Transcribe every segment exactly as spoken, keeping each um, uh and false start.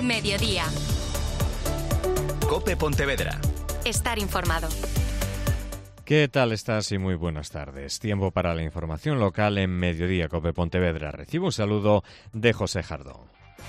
Mediodía. COPE Pontevedra. Estar informado. ¿Qué tal estás? Y muy buenas tardes. Tiempo para la información local en Mediodía COPE Pontevedra. Recibo un saludo de José Jardón.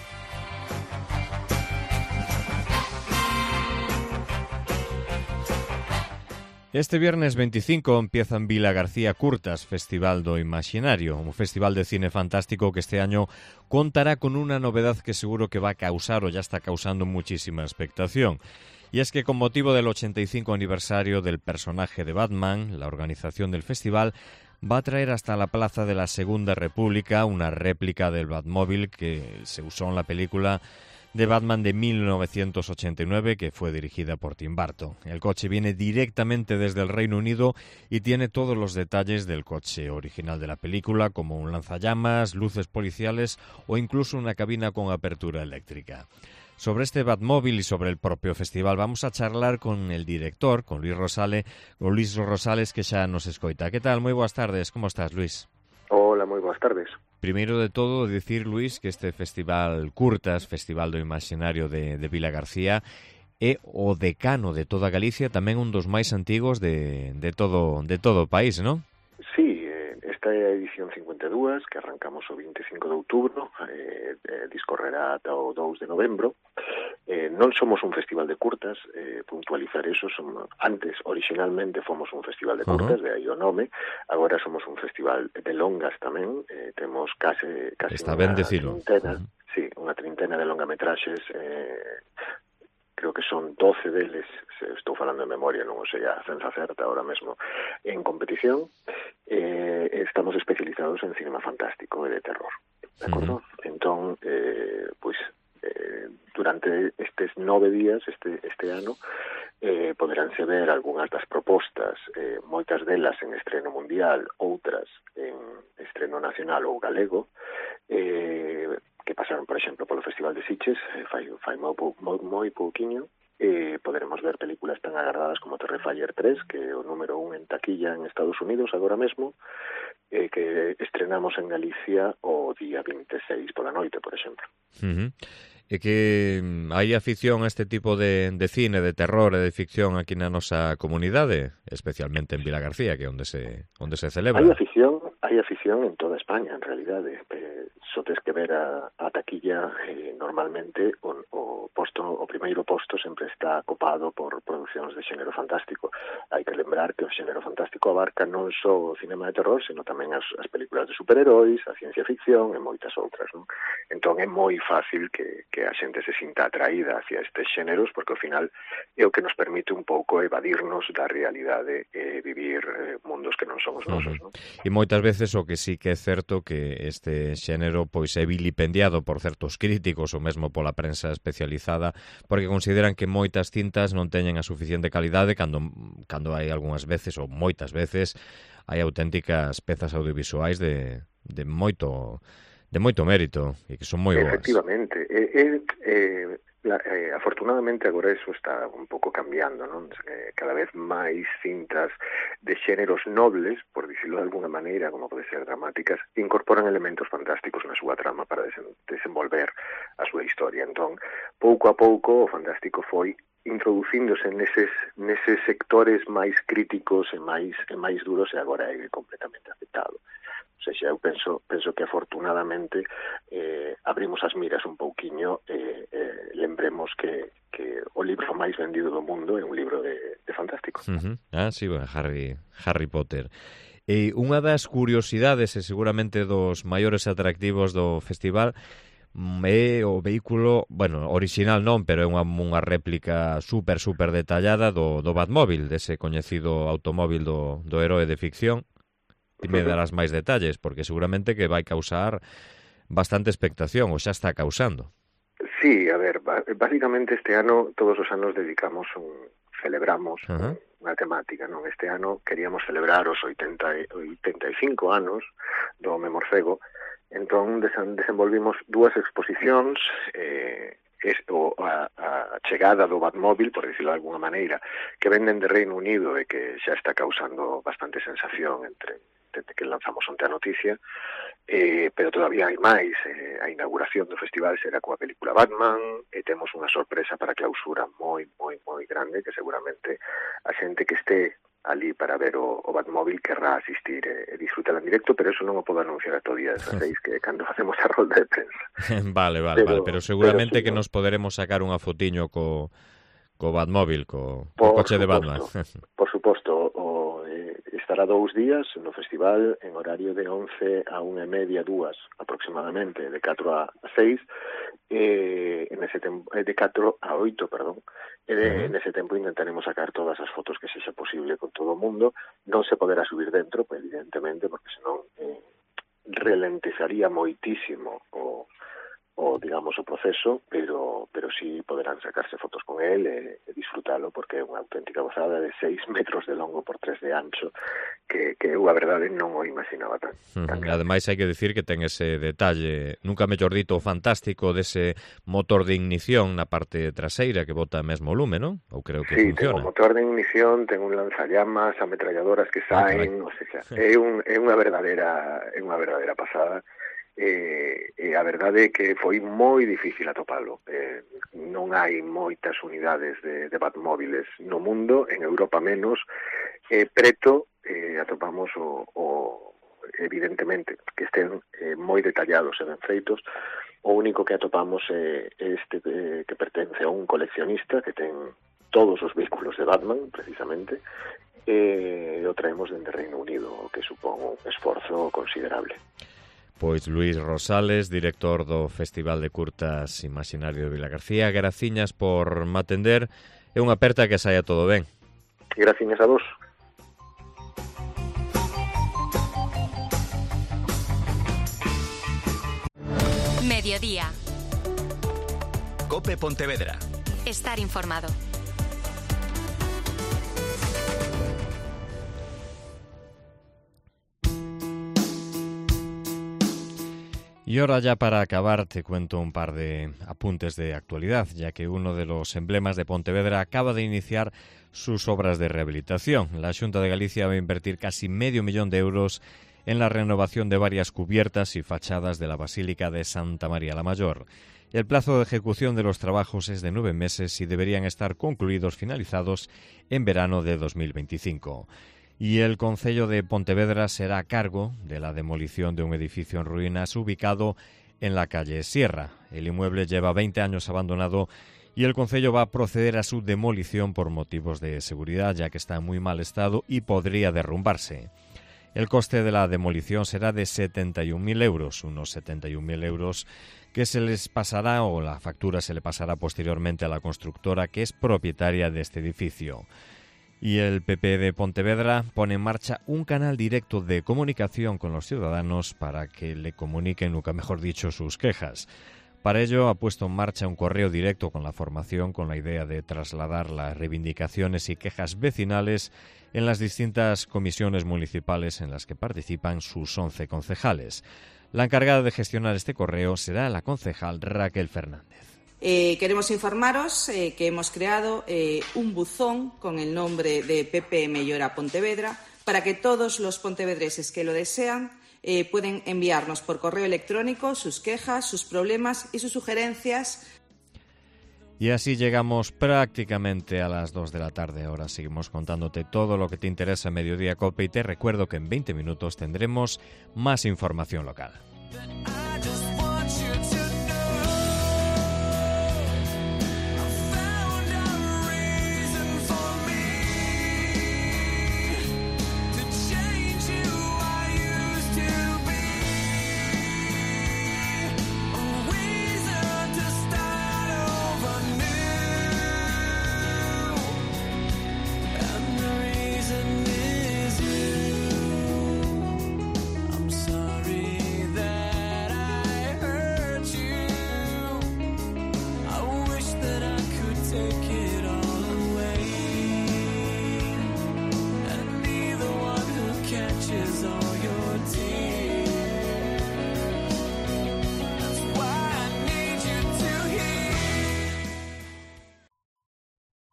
Este viernes veinticinco empieza en Vilagarcía Curtas Festival do Imaxinario, un festival de cine fantástico que este año contará con una novedad que seguro que va a causar o ya está causando muchísima expectación. Y es que con motivo del ochenta y cinco aniversario del personaje de Batman, la organización del festival va a traer hasta la Plaza de la Segunda República una réplica del Batmóvil que se usó en la película de Batman de mil novecientos ochenta y nueve, que fue dirigida por Tim Burton. El coche viene directamente desde el Reino Unido y tiene todos los detalles del coche original de la película, como un lanzallamas, luces policiales o incluso una cabina con apertura eléctrica. Sobre este Batmóvil y sobre el propio festival vamos a charlar con el director, con Luis Rosales, con Luis Rosales, que xa nos escoita. Que tal? Moi boas tardes. Como estás, Luis? Hola, moi boas tardes. Primeiro de todo, dicir, Luis, que este festival Curtas, Festival do Imaxinario de, de Vilagarcía, é o decano de toda Galicia, tamén un dos máis antigos de, de, todo, de todo o país, non? Sí, eh, esta é a edición cincuenta e dúas, que arrancamos o vinte e cinco de outubro, eh, eh, discorrerá ata o dous de novembro. Eh, non somos un festival de curtas, eh, puntualizar eso, somos, antes, originalmente, fomos un festival de curtas, uh-huh. de aí o nome, agora somos un festival de longas tamén, eh, temos case, case Está unha ben decilo. trintena, uh-huh. sí, unha trintena de longametraxes, eh, creo que son doce deles, se estou falando de memoria, non o sei a ciencia certa ahora mesmo, en competición. Eh, estamos especializados en cinema fantástico e de terror, de acordo? Uh-huh. Entón, eh, pois, eh, durante estes nove días, este, este ano, eh, poderánse ver algunhas das propostas, eh, moitas delas en estreno mundial, outras en estreno nacional ou galego, eh, que pasaron, por exemplo, polo Festival de Sitges, eh, fai, fai moi, moi, moi pouquiño. Eh, poderemos ver películas tan agardadas como Terrifier tres, que é o número un en taquilla en Estados Unidos agora mesmo, eh, que estrenamos en Galicia o día vinte e seis pola noite, por exemplo. Uh-huh. É que hai afición a este tipo de, de cine, de terror e de ficción aquí na nosa comunidade, especialmente en Vilagarcía, que é onde se, onde se celebra. Hai afición, hai afición en toda España, en realidade. Eh, só tes que ver a, a taquilla, eh, normalmente o, o posto, o primeiro posto sempre está copado por producións de xénero fantástico. Hai que lembrar que o xénero fantástico abarca non só o cinema de terror, sino tamén as, as películas de superheróis, a ciencia ficción e moitas outras, non? Entón é moi fácil que, que a xente se sinta atraída hacia estes xéneros, porque ao final é o que nos permite un pouco evadirnos da realidade e vivir eh, mundos que non somos nosos, non? E moitas veces o que sí que é certo que este xénero pois é vilipendiado por certos críticos ou mesmo pola prensa especializada, porque consideran que moitas cintas non teñen a suficiente calidade cando, cando hai algunhas veces ou moitas veces hai auténticas pezas audiovisuais de, de moito de moito mérito e que son moi boas. Efectivamente. Eh, eh, eh, la, eh, afortunadamente agora eso está un pouco cambiando, non? Eh, cada vez máis cintas de xéneros nobles, por dicirlo de alguna maneira, como pode ser dramáticas, incorporan elementos fantásticos na súa trama para desen, desenvolver a súa historia. Entón, pouco a pouco o fantástico foi introducíndose neses, neses sectores máis críticos e máis, e máis duros e agora é completamente aceptado. O sea, eu penso, penso que afortunadamente eh, abrimos as miras un pouquiño e eh, eh, lembremos que, que o libro máis vendido do mundo é un libro de, de fantástico. Uh-huh. Ah, sí, bueno, Harry, Harry Potter. E unha das curiosidades e seguramente dos maiores atractivos do festival é o vehículo, bueno, original non, pero é unha, unha réplica super, super detallada do, do Batmóvil, dese coñecido automóvil do, do heroe de ficción. E me darás máis detalles, porque seguramente que vai causar bastante expectación, ou xa está causando. Sí, a ver, básicamente este ano, todos os anos dedicamos un, celebramos uh-huh. unha temática, non? Este ano queríamos celebrar os oitenta, oitenta e cinco anos do Home Morcego, entón desenvolvimos dúas exposicións, eh, esto, a, a chegada do Batmóvil, por decirlo de alguna maneira, que venden de Reino Unido e que xa está causando bastante sensación entre desde que lanzamos onte a noticia, eh, pero todavía hai máis. Eh, eh, a inauguración do festival será coa película Batman, e temos unha sorpresa para a clausura moi, moi, moi grande, que seguramente a xente que este ali para ver o, o Batmóvil querrá asistir e, e disfrutar en directo, pero eso non o podo anunciar a todo día dezaseis, que cando facemos a rolda de prensa. Vale, vale, pero, vale, pero seguramente pero, sí, que no? nos poderemos sacar unha fotiño co, co Batmóvil, co, co coche suposto, de Batman. Por suposto, o, eh, estará dous días no festival en horario de once a unha e media, dúas aproximadamente, de catro a seis, eh, en ese tempo, eh, de catro a oito, perdón, e de, uh-huh. en ese tempo intentaremos sacar todas as fotos que sexa posible con todo o mundo. Non se poderá subir dentro, pues, evidentemente, porque senón eh, ralentizaría moitísimo o o digamos o proceso, pero pero sí poderán sacarse fotos con él e, e disfrutalo, porque é unha auténtica gozada de seis metros de longo por tres de ancho, que, que eu a verdade non o imaginaba tan, tan uh-huh. Ademais hai que dicir que ten ese detalle, nunca mellor dito, fantástico, dese motor de ignición na parte traseira que bota mesmo lume, non? Ou creo que sí, funciona. Sí, ten un motor de ignición, ten un lanzallamas, ametralladoras que saen, ah, o sea, é, un, é unha verdadeira é unha verdadeira pasada. E, e a verdade é que foi moi difícil atopalo. Eh, non hai moitas unidades de, de Batmóviles no mundo, en Europa menos, e eh, preto eh, atopamos o, o evidentemente que estén eh, moi detallados e ben feitos. O único que atopamos é eh, este eh, que pertence a un coleccionista que ten todos os vehículos de Batman, precisamente, e eh, o traemos dende Reino Unido, o que supón un esforzo considerable. Pois Luís Rosales, director do Festival de Curtas Imaxinario de Vilagarcía, graciñas por me atender, é unha aperta que saia todo ben. Graciñas a vos. Mediodía. COPE Pontevedra. Estar informado. Y ahora ya para acabar te cuento un par de apuntes de actualidad, ya que uno de los emblemas de Pontevedra acaba de iniciar sus obras de rehabilitación. La Xunta de Galicia va a invertir casi medio millón de euros en la renovación de varias cubiertas y fachadas de la Basílica de Santa María la Mayor. El plazo de ejecución de los trabajos es de nueve meses y deberían estar concluidos, finalizados en verano de dos mil veinticinco. Y el Concello de Pontevedra será a cargo de la demolición de un edificio en ruinas ubicado en la calle Sierra. El inmueble lleva veinte años abandonado y el Concello va a proceder a su demolición por motivos de seguridad, ya que está en muy mal estado y podría derrumbarse. El coste de la demolición será de setenta y un mil euros, unos setenta y un mil euros que se les pasará, o la factura se le pasará posteriormente a la constructora que es propietaria de este edificio. Y el P P de Pontevedra pone en marcha un canal directo de comunicación con los ciudadanos para que le comuniquen, nunca mejor dicho, sus quejas. Para ello ha puesto en marcha un correo directo con la formación, con la idea de trasladar las reivindicaciones y quejas vecinales en las distintas comisiones municipales en las que participan sus once concejales. La encargada de gestionar este correo será la concejal Raquel Fernández. Eh, queremos informaros eh, que hemos creado eh, un buzón con el nombre de P P Mellora Pontevedra para que todos los pontevedreses que lo desean eh, pueden enviarnos por correo electrónico sus quejas, sus problemas y sus sugerencias. Y así llegamos prácticamente a las dos de la tarde. Ahora seguimos contándote todo lo que te interesa en Mediodía Cope y te recuerdo que en veinte minutos tendremos más información local.